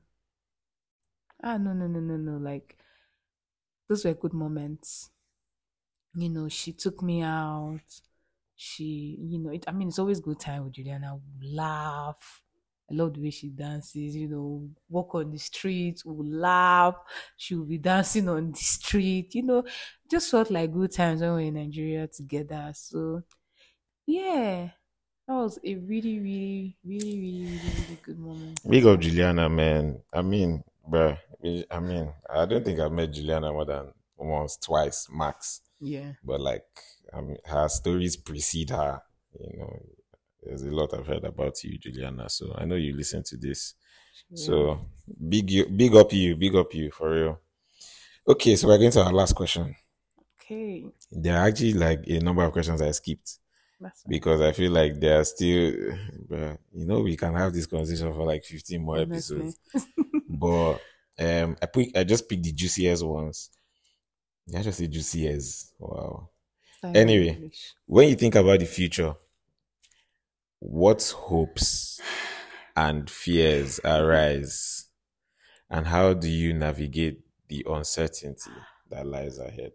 Ah, no, no, no, no, no. Like, those were good moments. You know, she took me out. She, you know, it, I mean, it's always good time with Juliana. We laugh. I love the way she dances. You know, walk on the street, we'll laugh. She will be dancing on the street. You know, just felt like good times when we were in Nigeria together. So yeah, that was a really, really, really, really, really, really good moment in Big my up life. Juliana, man. I mean, bruh, I mean, I don't think I've met Juliana more than once, twice, max. Yeah. But like, I mean, her stories precede her. You know, there's a lot I've heard about you, Juliana. So I know you listen to this. Sure. So big you, big up you, big up you for real. Okay, so we're going to our last question. Okay. There are actually like a number of questions I skipped That's fine. because I feel like they are still, but you know, we can have this conversation for like fifteen more Honestly. episodes. But um, I put, I just picked the juiciest ones. I just say juiciest. Wow. Starting from Anyway, English. when you think about the future, what hopes and fears arise, and how do you navigate the uncertainty that lies ahead?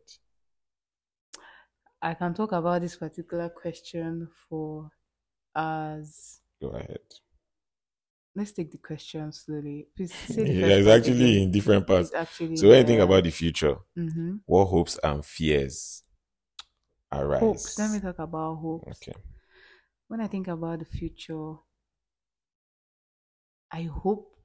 I can talk about this particular question for as Go ahead. let's take the question slowly. Please say the Yeah, first it's part actually again. in different It's parts. actually So when you think yeah. about the future, Mm-hmm. what hopes and fears Hopes. Let me arise? talk about hopes. Okay. When I think about the future, I hope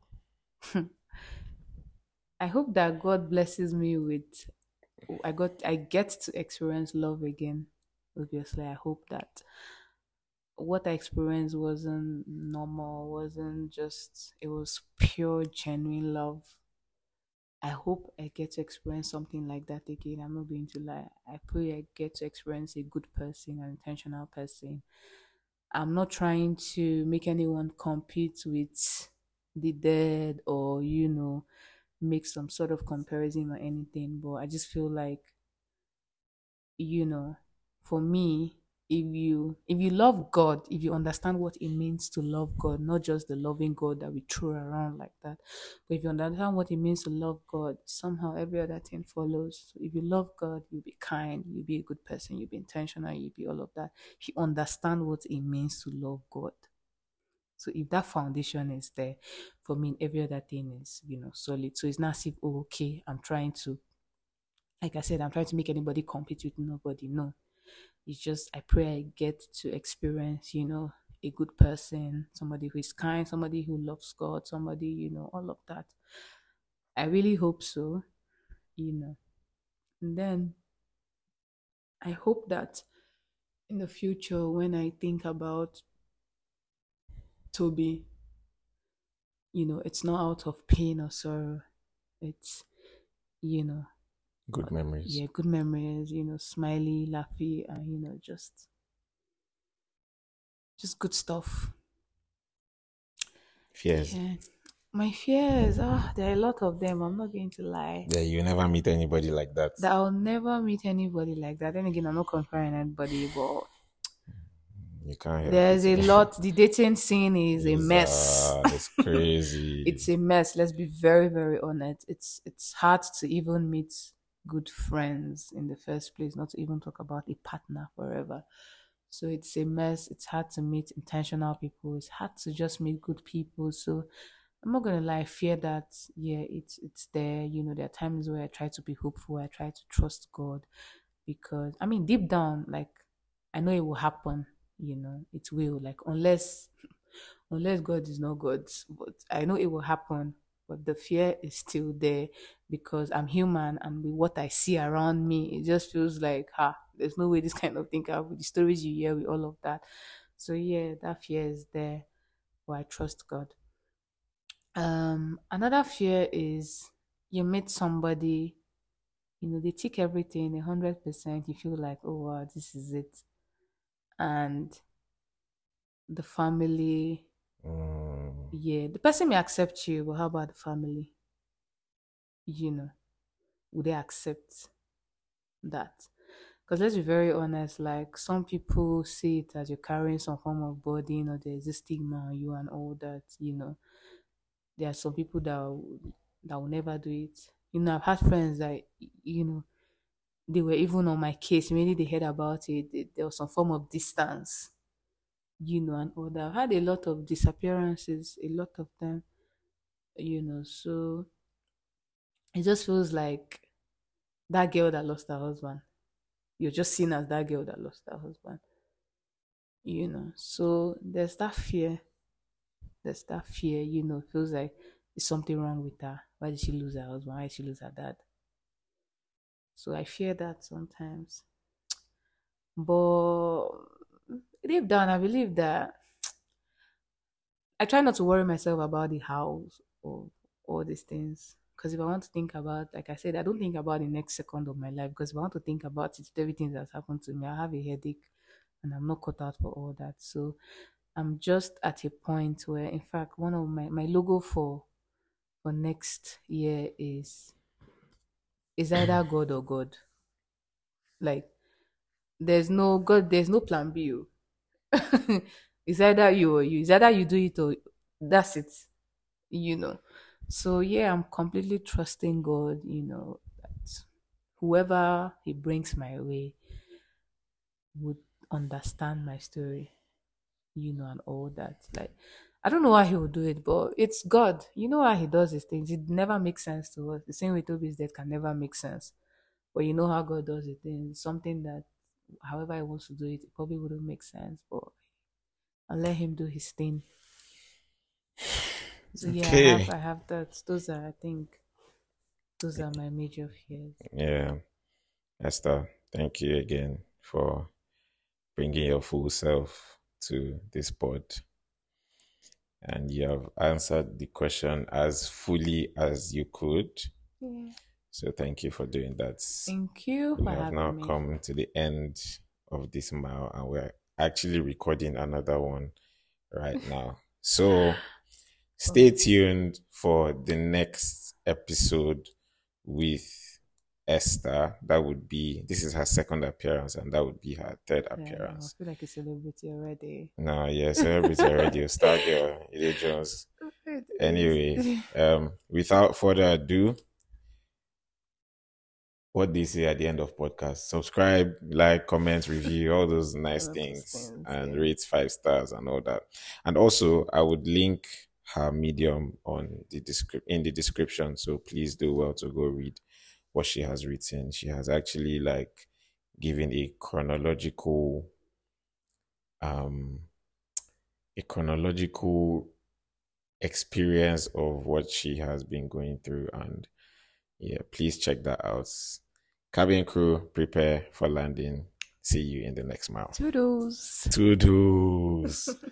I hope that God blesses me with I got I get to experience love again. Obviously, I hope that what I experienced wasn't normal, wasn't just it was pure, genuine love. I hope I get to experience something like that again. I'm not going to lie. I pray I get to experience a good person, an intentional person. I'm not trying to make anyone compete with the dead or, you know, make some sort of comparison or anything, but I just feel like, you know, for me, if you if you love God, if you understand what it means to love God, not just the loving God that we throw around like that, but if you understand what it means to love God, somehow every other thing follows. So if you love God, you'll be kind, you'll be a good person, you'll be intentional, you'll be all of that. If you understand what it means to love God. So if that foundation is there, for me, every other thing is, you know, solid. So it's not as if, oh, okay, I'm trying to, like I said, I'm trying to make anybody compete with nobody. No, it's just I pray I get to experience, you know, a good person, somebody who is kind, somebody who loves God, somebody, you know, all of that. I really hope so, you know. And then I hope that in the future, when I think about Toby, you know, it's not out of pain or sorrow. It's, you know, Good memories. yeah, good memories, you know, smiley, laughy, and, you know, just just good stuff. Fears. Yeah. My fears, ah, there are a lot of them. I'm not going to lie. Yeah, you never meet anybody like that. That I'll never meet anybody like that. Then again, I'm not comparing anybody, but You can't help there's a it. lot. The dating scene is a It's mess. uh it's crazy. It's a mess. Let's be very, very honest. It's it's hard to even meet good friends in the first place, not to even talk about a partner forever. So it's a mess. It's hard to meet intentional people. It's hard to just meet good people. So I'm not gonna lie, I fear that yeah, it's it's there. You know, there are times where I try to be hopeful, I try to trust God because I mean deep down, like I know it will happen, you know, it will, like unless unless God is not God, but I know it will happen. But the fear is still there because I'm human and with what I see around me, it just feels like, ha, there's no way this kind of thing can happen. The stories you hear with all of that. So yeah, that fear is there, but I trust God. Um, another fear is you meet somebody, you know, they tick everything a hundred percent. You feel like, oh wow, this is it, and the family, Mm, yeah, the person may accept you, but how about the family? You know, would they accept that? Because let's be very honest, like some people see it as you're carrying some form of burden or there's a stigma on you and all that, you know. There are some people that will, that will never do it. You know, I've had friends that, you know, they were even on my case. Maybe they heard about it. They- There was some form of distance, you know, and all that. I've had a lot of disappearances, a lot of them, you know. So it just feels like that girl that lost her husband. You're just seen as that girl that lost her husband, you know. So there's that fear. There's that fear, you know. Feels like there's something wrong with her. Why did she lose her husband? Why did she lose her dad? So I fear that sometimes. But deep down, I believe that I try not to worry myself about the house or all these things. Because if I want to think about, like I said, I don't think about the next second of my life. Because if I want to think about it, everything that's happened to me, I have a headache and I'm not cut out for all that. So I'm just at a point where, in fact, one of my, my logo for for next year is is either God or God. Like there's no God, there's no plan B. Oh. It's either you or you. It's either you do it or that's it. You know. So yeah, I'm completely trusting God, you know, that whoever he brings my way would understand my story, you know, and all that. Like I don't know why he would do it, but it's God. You know how he does his things. It never makes sense to us. The same way Toby's death can never make sense. But you know how God does it. It's something that however he wants to do it, it probably wouldn't make sense. But I'll let him do his thing. So yeah, I Okay. have I have that. Those are I think those are my major fears. Yeah. Esther, thank you again for bringing your full self to this pod. And you have answered the question as fully as you could. Yeah. So thank you for doing that. Thank you We for have now having me. come to the end of this mile and we're actually recording another one right now. So stay tuned for the next episode with Esther. That would be, this is her second appearance and that would be her third Yeah, I appearance. feel like a celebrity already. No, yeah, celebrity already, star girl, Ide Jones. Anyway, um, without further ado, what they say at the end of podcast: subscribe, like, comment, review, all those nice All those things, things, and yeah. rate five stars and all that. And also, I would link her Medium on the descrip- in the description, so please do well to go read what she has written. She has actually like given a chronological, um, a chronological experience of what she has been going through, and yeah, please check that out. Cabin crew, prepare for landing. See you in the next mile. Toodles. Toodles.